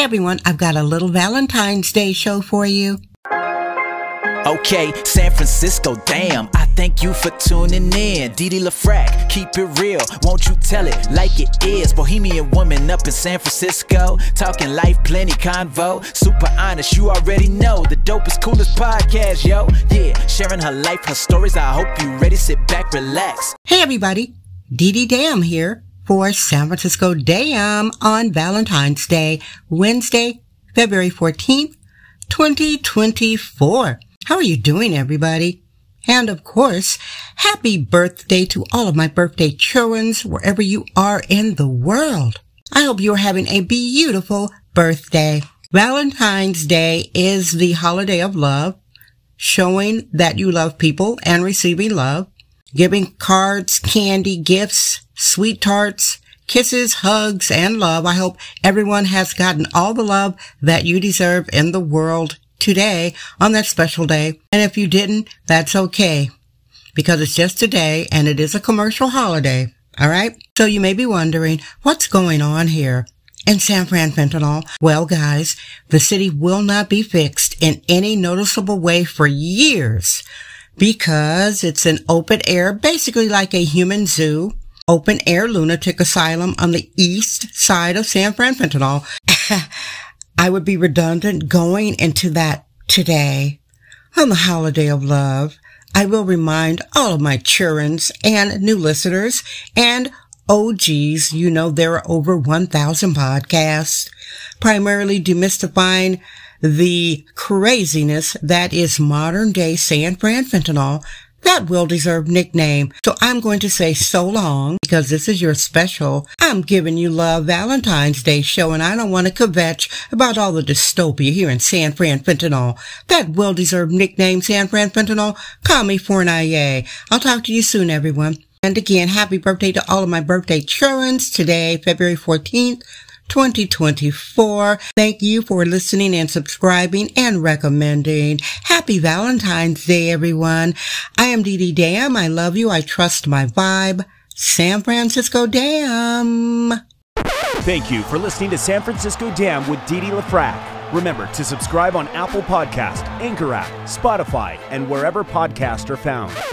Hey everyone, I've got a little Valentine's Day show for you. Okay, San Francisco, damn, I thank you for tuning in. Dee Dee LaFrac, keep it real, won't you tell it like it is. Bohemian woman up in San Francisco, talking life, plenty convo. Super honest, you already know, the dopest, coolest podcast, yo. Yeah, sharing her life, her stories, I hope you ready, sit back, relax. Hey everybody, Dee Dee Dam here for San Francisco Dam on Valentine's Day, Wednesday, February 14th, 2024. How are you doing, everybody? And of course, happy birthday to all of my birthday childrens wherever you are in the world. I hope you are having a beautiful birthday. Valentine's Day is the holiday of love, showing that you love people and receiving love, giving cards, candy, gifts, sweet tarts, kisses, hugs, and love. I hope everyone has gotten all the love that you deserve in the world today on that special day. And if you didn't, that's okay, because it's just a day and it is a commercial holiday. All right. So you may be wondering what's going on here in San Fran Fentanyl. Well, guys, the city will not be fixed in any noticeable way for years because it's an open air, basically like a human zoo, open air lunatic asylum on the east side of San Fran Fentanyl. I would be redundant going into that today on the holiday of love. I will remind all of my childrens and new listeners and OGs, you know, there are over 1,000 podcasts, primarily demystifying the craziness that is modern day San Fran Fentanyl. That will deserve nickname. So I'm going to say so long because this is your special I'm giving you love Valentine's Day show, and I don't want to kvetch about all the dystopia here in San Fran Fentanyl. That will deserve nickname San Fran Fentanyl. Call me Fournier. I'll talk to you soon, everyone. And again, happy birthday to all of my birthday childrens today, February 14th. 2024. Thank you for listening and subscribing and recommending. Happy Valentine's Day, everyone. I am Dee Dee Dam. I love you. I trust my vibe. San Francisco Dam. Thank you for listening to San Francisco Dam with Dee Dee LaFrac. Remember to subscribe on Apple Podcast, Anchor app, Spotify, and wherever podcasts are found.